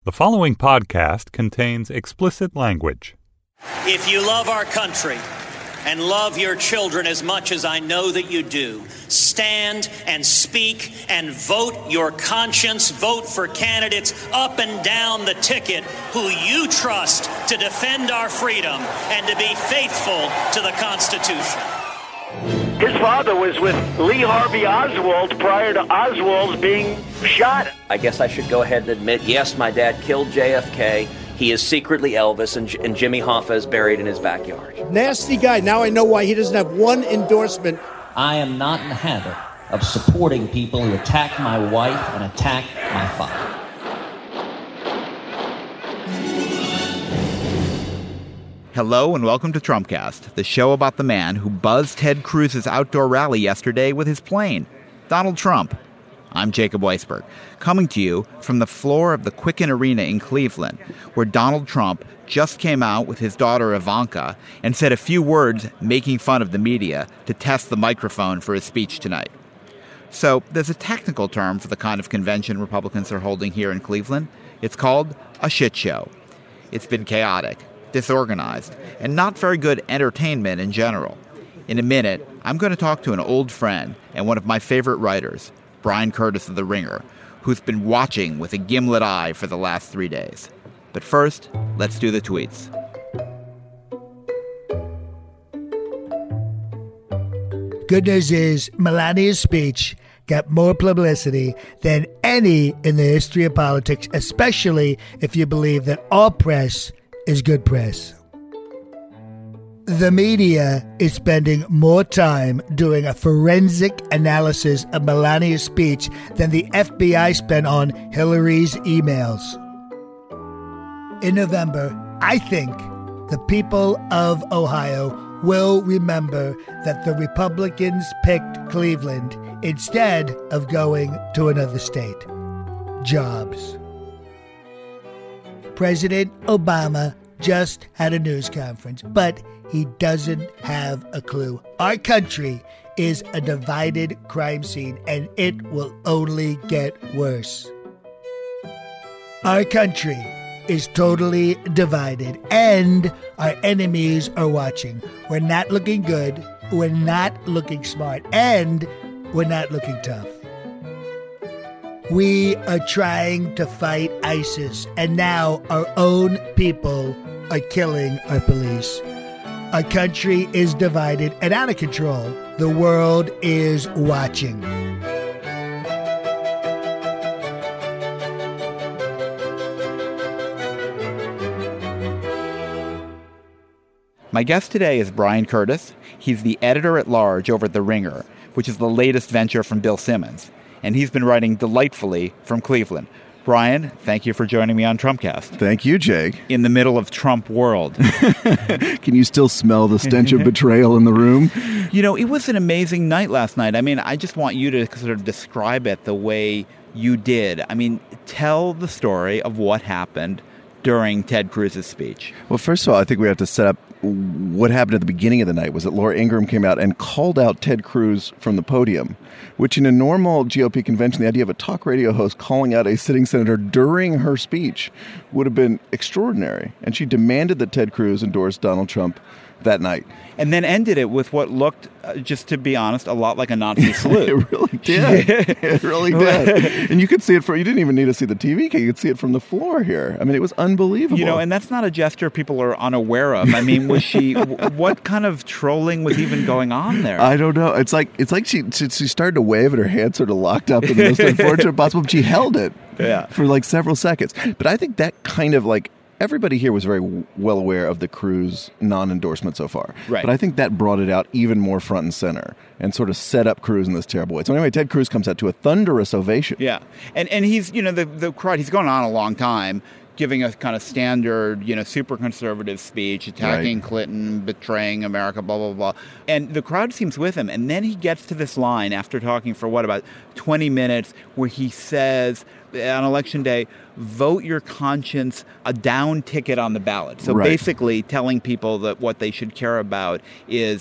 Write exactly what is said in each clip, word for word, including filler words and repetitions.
The following podcast contains explicit language. If you love our country and love your children as much as I know that you do, stand and speak and vote your conscience. Vote for candidates up and down the ticket who you trust to defend our freedom and to be faithful to the Constitution. His father was with Lee Harvey Oswald prior to Oswald being shot. I guess I should go ahead and admit, yes, my dad killed J F K. He is secretly Elvis, and, and Jimmy Hoffa is buried in his backyard. Nasty guy. Now I know why he doesn't have one endorsement. I am not in the habit of supporting people who attack my wife and attack my father. Hello and welcome to Trumpcast, the show about the man who buzzed Ted Cruz's outdoor rally yesterday with his plane, Donald Trump. I'm Jacob Weisberg, coming to you from the floor of the Quicken Arena in Cleveland, where Donald Trump just came out with his daughter Ivanka and said a few words making fun of the media to test the microphone for his speech tonight. So there's a technical term for the kind of convention Republicans are holding here in Cleveland. It's called a shit show. It's been chaotic, disorganized, and not very good entertainment in general. In a minute, I'm going to talk to an old friend and one of my favorite writers, Bryan Curtis of The Ringer, who's been watching with a gimlet eye for the last three days. But first, let's do the tweets. Good news is Melania's speech got more publicity than any in the history of politics, especially if you believe that all press is good press. The media is spending more time doing a forensic analysis of Melania's speech than the F B I spent on Hillary's emails. In November, I think the people of Ohio will remember that the Republicans picked Cleveland instead of going to another state. Jobs. President Obama just had a news conference, but he doesn't have a clue. Our country is a divided crime scene, and it will only get worse. Our country is totally divided, and our enemies are watching. We're not looking good, we're not looking smart, and we're not looking tough. We are trying to fight ISIS, and now our own people are killing our police. Our country is divided and out of control. The world is watching. My guest today is Bryan Curtis. He's the editor-at-large over at The Ringer, which is the latest venture from Bill Simmons. And he's been writing delightfully from Cleveland. Bryan, thank you for joining me on Trumpcast. Thank you, Jake. In the middle of Trump world. Can you still smell the stench of betrayal in the room? You know, it was an amazing night last night. I mean, I just want you to sort of describe it the way you did. I mean, tell the story of what happened during Ted Cruz's speech. Well, first of all, I think we have to set up what happened at the beginning of the night was that Laura Ingraham came out and called out Ted Cruz from the podium, which in a normal G O P convention, the idea of a talk radio host calling out a sitting senator during her speech would have been extraordinary. And she demanded that Ted Cruz endorse Donald Trump that night. And then ended it with what looked, uh, just to be honest, a lot like a Nazi salute. It really did. It really did. And you could see it from, you didn't even need to see the T V. You could see it from the floor here. I mean, it was unbelievable. You know, and that's not a gesture people are unaware of. I mean, was she, what kind of trolling was even going on there? I don't know. It's like, it's like she, she, she started to wave and her hand sort of locked up in the most unfortunate possible, but she held it yeah. for like several seconds. But I think that kind of like, everybody here was very well aware of the Cruz non-endorsement so far. Right. But I think that brought it out even more front and center and sort of set up Cruz in this terrible way. So anyway, Ted Cruz comes out to a thunderous ovation. Yeah. And and he's, you know, the, the crowd, he's going on a long time, giving a kind of standard, you know, super conservative speech, attacking right. Clinton, betraying America, blah, blah, blah. And the crowd seems with him. And then he gets to this line after talking for, what, about twenty minutes, where he says on Election Day, vote your conscience a down ticket on the ballot. So right. basically telling people that what they should care about is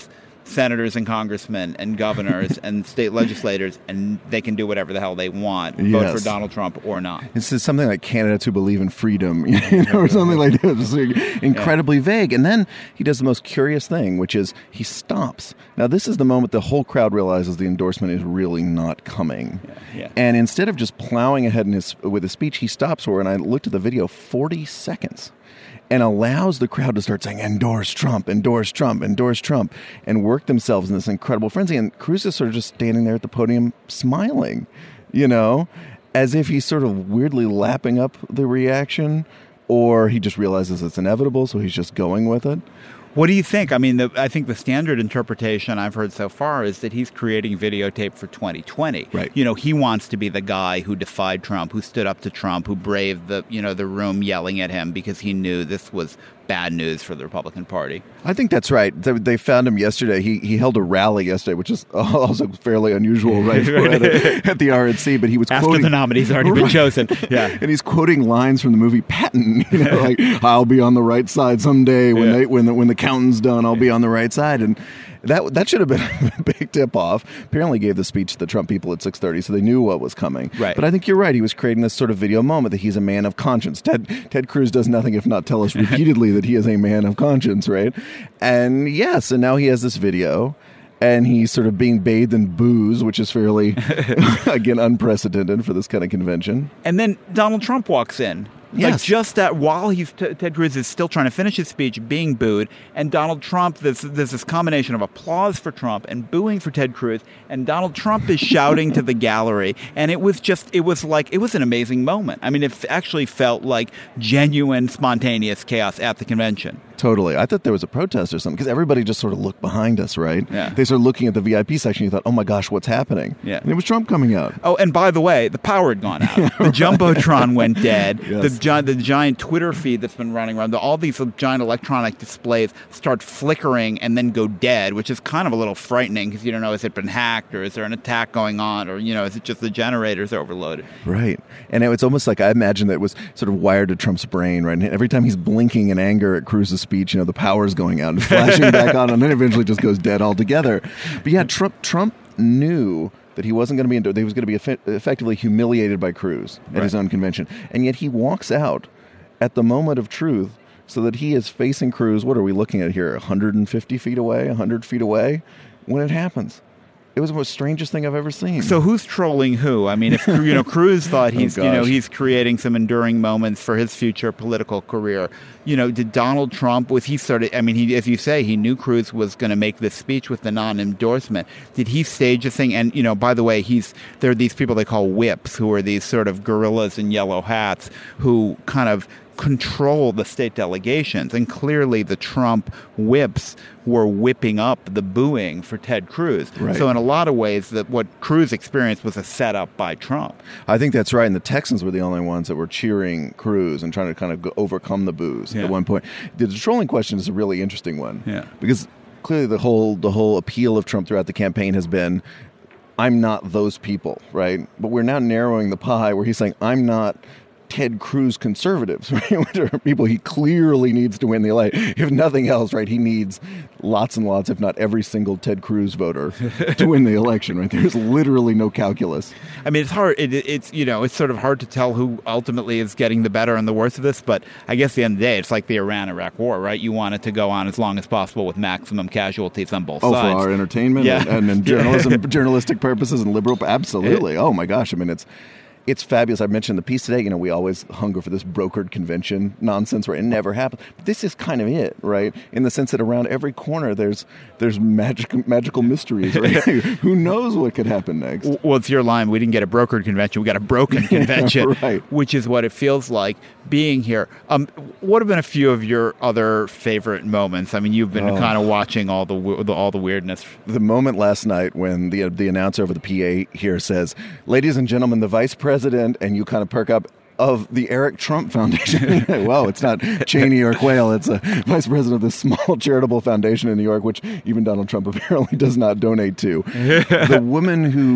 senators and congressmen and governors and state legislators, and they can do whatever the hell they want, vote Yes. for Donald Trump or not. This is something like candidates who believe in freedom, you know, or something like that. It's like incredibly yeah. vague. And then he does the most curious thing, which is he stops. Now, this is the moment the whole crowd realizes the endorsement is really not coming. Yeah, yeah. And instead of just plowing ahead in his, with his speech, he stops for, and I looked at the video, forty seconds. And allows the crowd to start saying, endorse Trump, endorse Trump, endorse Trump, and work themselves in this incredible frenzy. And Cruz is sort of just standing there at the podium smiling, you know, as if he's sort of weirdly lapping up the reaction, or he just realizes it's inevitable, so he's just going with it. What do you think? I mean, the, I think the standard interpretation I've heard so far is that he's creating videotape for twenty twenty. Right. You know, he wants to be the guy who defied Trump, who stood up to Trump, who braved the, you know, the room yelling at him because he knew this was bad news for the Republican Party. I think that's right. They, they found him yesterday. He he held a rally yesterday, which is also fairly unusual, right, at, at the R N C. But he was after quoting, the nominee's already been right. chosen. Yeah, and he's quoting lines from the movie Patton. You know, like I'll be on the right side someday when yeah. they when the when the counting's done. I'll be on the right side. And that that should have been a big tip off. Apparently, gave the speech to the Trump people at six thirty, so they knew what was coming. Right. But I think you're right. He was creating this sort of video moment that he's a man of conscience. Ted Ted Cruz does nothing if not tell us repeatedly that he is a man of conscience, right? And yes, and now he has this video, and he's sort of being bathed in booze, which is fairly, again, unprecedented for this kind of convention. And then Donald Trump walks in. Yes. Like just that while he's t- Ted Cruz is still trying to finish his speech, being booed, and Donald Trump, there's, there's this combination of applause for Trump and booing for Ted Cruz, and Donald Trump is shouting to the gallery, and it was just, it was like, it was an amazing moment. I mean, it actually felt like genuine, spontaneous chaos at the convention. Totally. I thought there was a protest or something, because everybody just sort of looked behind us, right? Yeah. They started looking at the V I P section, you thought, oh my gosh, what's happening? Yeah. And it was Trump coming out. Oh, and by the way, the power had gone out. The Jumbotron went dead. Yes. The, gi- the giant Twitter feed that's been running around, the, all these giant electronic displays start flickering and then go dead, which is kind of a little frightening because you don't know, has it been hacked or is there an attack going on or, you know, is it just the generators overloaded? Right. And it was almost like I imagine that it was sort of wired to Trump's brain, right? And every time he's blinking in anger at Cruz's speech, you know, the power's going out and flashing back on, and then eventually just goes dead altogether. But yeah, Trump Trump knew that he wasn't going to be, that he was going to be eff- effectively humiliated by Cruz at right. his own convention. And yet he walks out at the moment of truth so that he is facing Cruz, what are we looking at here, one hundred fifty feet away, one hundred feet away, when it happens. It was the most strangest thing I've ever seen. So who's trolling who? I mean, if you know Cruz thought he's oh, you know he's creating some enduring moments for his future political career. You know, did Donald Trump was he started? I mean, he as you say, he knew Cruz was going to make this speech with the non-endorsement. Did he stage a thing? And you know, by the way, he's there are these people they call whips, who are these sort of gorillas in yellow hats who kind of control the state delegations, and clearly the Trump whips were whipping up the booing for Ted Cruz. Right. So in a lot of ways, that what Cruz experienced was a setup by Trump. I think that's right. And the Texans were the only ones that were cheering Cruz and trying to kind of go overcome the boos yeah. at one point. The trolling question is a really interesting one. Yeah. Because clearly the whole the whole appeal of Trump throughout the campaign has been, I'm not those people, right? But we're now narrowing the pie where he's saying, I'm not Ted Cruz conservatives, right? Which are people he clearly needs to win the election. If nothing else, right, he needs lots and lots, if not every single Ted Cruz voter to win the election, right? There's literally no calculus. I mean, it's hard. It, it's, you know, it's sort of hard to tell who ultimately is getting the better and the worst of this, but I guess at the end of the day, it's like the Iran-Iraq war, right? You want it to go on as long as possible with maximum casualties on both oh, sides. Oh, for our entertainment yeah. and, and, and journalism, journalistic purposes and liberal, absolutely. It, oh my gosh, I mean, it's It's fabulous. I mentioned the piece today. You know, we always hunger for this brokered convention nonsense, right? It never happens. But this is kind of it, right? In the sense that around every corner, there's there's magic, magical mysteries, right? Who knows what could happen next? Well, it's your line. We didn't get a brokered convention. We got a broken convention, right? Which is what it feels like being here. Um, what have been a few of your other favorite moments? I mean, you've been oh. kind of watching all the, the all the weirdness. The moment last night when the the announcer over the P A here says, "Ladies and gentlemen, the vice president." President, and you kind of perk up, of the Eric Trump Foundation. Well, it's not Cheney or Quayle. It's a vice president of this small charitable foundation in New York, which even Donald Trump apparently does not donate to. The woman who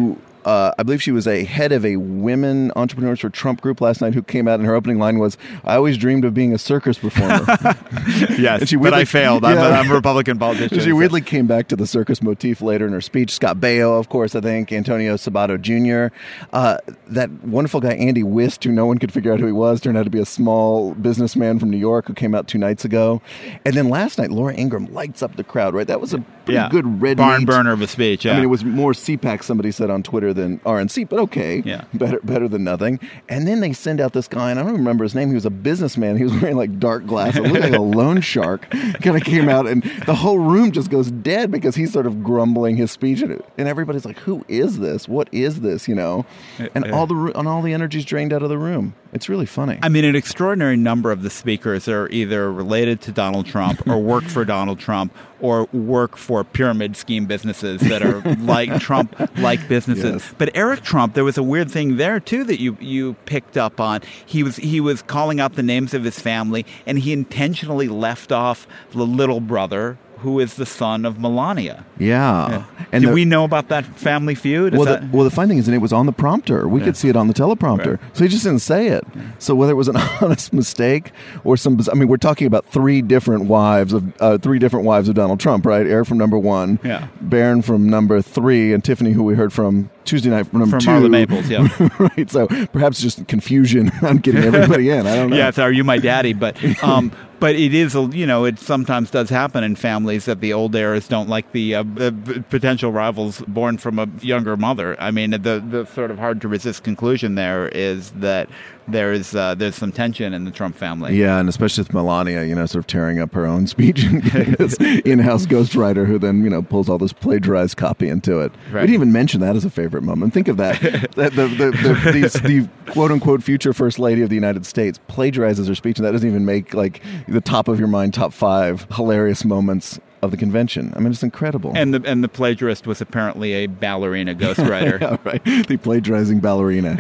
uh, I believe she was a head of a women entrepreneurs for Trump group last night who came out and her opening line was, I always dreamed of being a circus performer. Yes, and she but weirdly, I failed. Yeah. I'm, a, I'm a Republican politician. She weirdly came back to the circus motif later in her speech. Scott Baio, of course, I think, Antonio Sabato Junior Uh, that wonderful guy, Andy Wist, who no one could figure out who he was, turned out to be a small businessman from New York who came out two nights ago. And then last night, Laura Ingraham lights up the crowd, right? That was a pretty yeah. good red barn meat. burner of a speech. Yeah. I mean, it was more C PAC, somebody said on Twitter, than R N C, but okay. Yeah. Better better than nothing. And then they send out this guy, and I don't remember his name. He was a businessman. He was wearing like dark glasses. It looked like a loan shark. Kind of came out, and the whole room just goes dead because he's sort of grumbling his speech. And, and everybody's like, who is this? What is this? You know? And all the and all the energy's drained out of the room. It's really funny. I mean, an extraordinary number of the speakers are either related to Donald Trump or work for Donald Trump or work for pyramid scheme businesses that are like Trump-like businesses. Yes. But Eric Trump, there was a weird thing there, too, that you, you picked up on. He was he was calling out the names of his family, and he intentionally left off the little brother, who is the son of Melania. Yeah. yeah. And Did the, we know about that family feud? Is well, that... the, well, the funny thing is, and it was on the prompter. We Yeah. could see it on the teleprompter. Right. So he just didn't say it. Yeah. So whether it was an honest mistake or some, I mean, we're talking about three different wives of uh, three different wives of Donald Trump, right? Eric from number one, yeah. Barron from number three, and Tiffany, who we heard from Tuesday night from number from two. Marla Maples, yeah. Right. So perhaps just confusion on getting everybody in. I don't know. Yeah, it's Are You My Daddy? But um, but it is, a, you know, it sometimes does happen in families that the old heirs don't like the uh, uh, potential rivals born from a younger mother. I mean, the the sort of hard to resist conclusion there is that there's uh, there's some tension in the Trump family. Yeah, and especially with Melania, you know, sort of tearing up her own speech and getting this in-house ghostwriter who then, you know, pulls all this plagiarized copy into it. Right. We didn't even mention that as a favorite moment. Think of that. the, the, the, the, these, the quote-unquote future first lady of the United States plagiarizes her speech, and that doesn't even make, like, the top of your mind top five hilarious moments of the convention. I mean, it's incredible. And the and the plagiarist was apparently a ballerina ghostwriter. Yeah, right. The plagiarizing ballerina.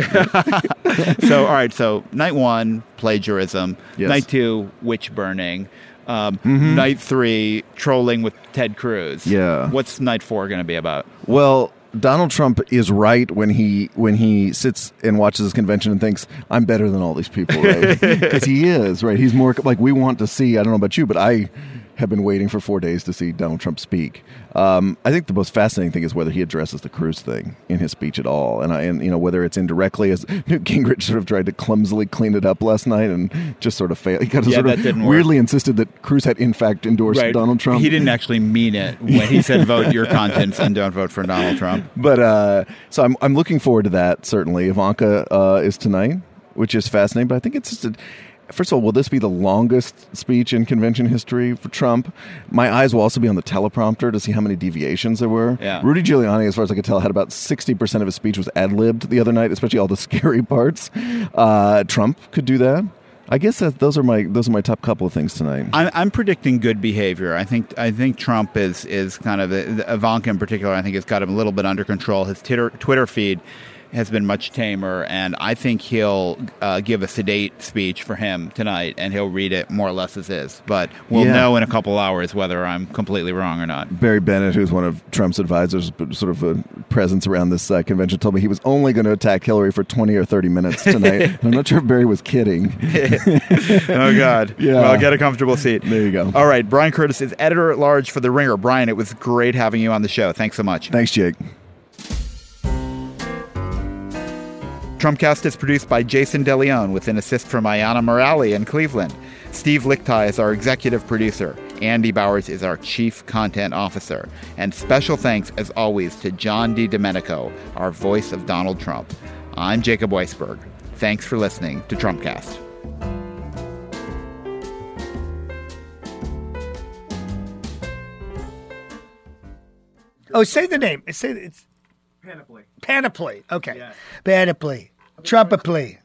So, all right. So, night one, plagiarism. Yes. Night two, witch burning. Um, Mm-hmm. Night three, trolling with Ted Cruz. Yeah. What's night four going to be about? Well, Donald Trump is right when he when he sits and watches this convention and thinks, I'm better than all these people, right? Because he is, right? He's more like, we want to see, I don't know about you, but I have been waiting for four days to see Donald Trump speak. Um, I think the most fascinating thing is whether he addresses the Cruz thing in his speech at all. And, I, and you know, whether it's indirectly, as Newt Gingrich sort of tried to clumsily clean it up last night and just sort of failed. He kind of Yeah, sort that of didn't weirdly work. insisted that Cruz had in fact endorsed Right. Donald Trump. He didn't actually mean it when he said vote your conscience and don't vote for Donald Trump. But uh, so I'm I'm looking forward to that. Certainly, Ivanka uh, is tonight, which is fascinating. But I think it's just a, first of all, will this be the longest speech in convention history for Trump? My eyes will also be on the teleprompter to see how many deviations there were. Yeah. Rudy Giuliani, as far as I could tell, had about sixty percent of his speech was ad-libbed the other night, especially all the scary parts. Uh, Trump could do that. I guess that those are my those are my top couple of things tonight. I'm, I'm predicting good behavior. I think I think Trump is is kind of Ivanka in particular. I think has got him a little bit under control. His Twitter Twitter feed has been much tamer, and I think he'll uh, give a sedate speech for him tonight, and he'll read it more or less as is. But we'll Yeah. know in a couple hours whether I'm completely wrong or not. Barry Bennett, who's one of Trump's advisors, but sort of a presence around this uh, convention, told me he was only going to attack Hillary for twenty or thirty minutes tonight. I'm not sure if Barry was kidding. Oh, God. Yeah. Well, get a comfortable seat. There you go. All right. Brian Curtis is editor-at-large for The Ringer. Brian, it was great having you on the show. Thanks so much. Thanks, Jake. Trumpcast is produced by Jason DeLeon with an assist from Ayanna Morali in Cleveland. Steve Lichtai is our executive producer. Andy Bowers is our chief content officer. And special thanks, as always, to John DiDomenico, our voice of Donald Trump. I'm Jacob Weisberg. Thanks for listening to Trumpcast. Oh, say the name. Say it's Panoply. Panoply. Okay. Yeah. Panoply. Trumpoply.